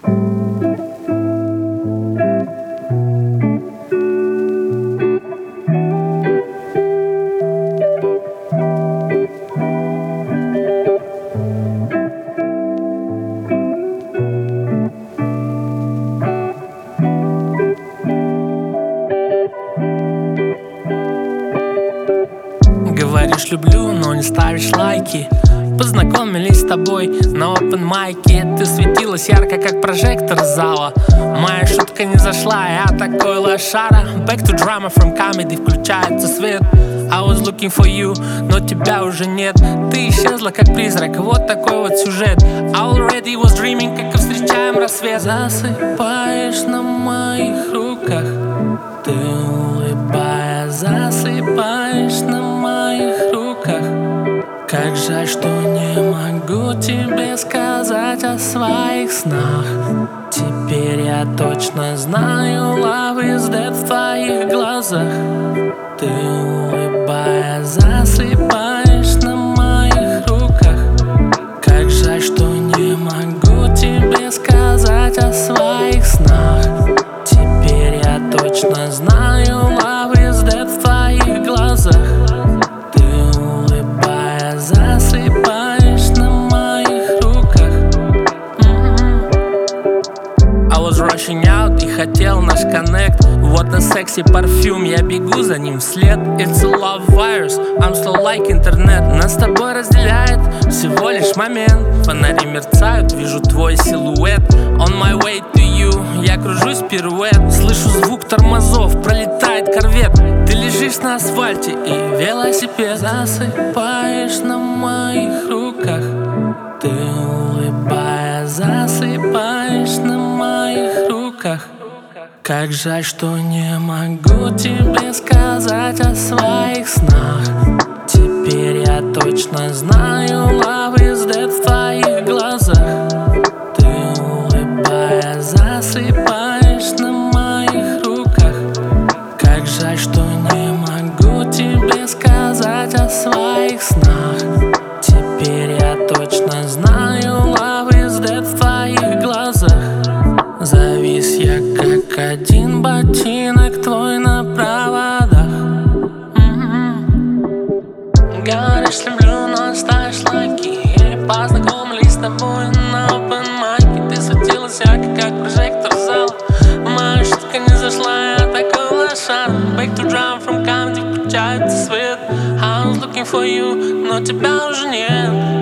Говоришь люблю, но не ставишь лайки. Познакомились с тобой на open майке. Ты светилась ярко, как прожектор зала. Моя шутка не зашла, я такой лошара. Back to drama from comedy, включается свет. I was looking for you, но тебя уже нет. Ты исчезла, как призрак, вот такой вот сюжет. I already was dreaming, как и встречаем рассвет. Засыпаешь на моих руках. Ты улыбаясь, засыпаешь на моих руках. Как жаль, что не могу тебе сказать о своих снах. Теперь я точно знаю, love is dead в твоих глазах. Ты улыбаясь, засыпаешь на моих руках. Как жаль, что не могу тебе сказать о своих снах. Теперь я точно знаю, love is dead в твоих глазах. Засыпаешь на моих руках. I was rushing out и хотел наш коннект. Вот на секси парфюм, я бегу за ним вслед. It's a love virus, I'm slow like интернет. Нас с тобой разделяет всего лишь момент. Фонари мерцают, вижу твой силуэт. On my way to you, я кружусь пируэт. Слышу звук тормозов, пролетает корвет. Ты лежишь на асфальте и велосипед. Засыпаешь на моих руках. Ты улыбаясь, засыпаешь на моих руках. Как жаль, что не могу тебе сказать о своих снах. Теперь я точно знаю, love is dead в твоих глазах. Ты улыбаясь, засыпаешь на моих руках. Как жаль, что не могу тебе сказать о своих снах. Теперь я точно знаю, love is dead в твоих глазах. Завис я как один ботинок твой на проводах. Говоришь люблю, но ставишь лайки. Познакомились с тобой на open майке. Ты светилась ярко, как прожектор зала. Моя шутка не зашла, я такой лошара. Back to drama from comedy, включается свет. I was looking for you, но тебя уже нет.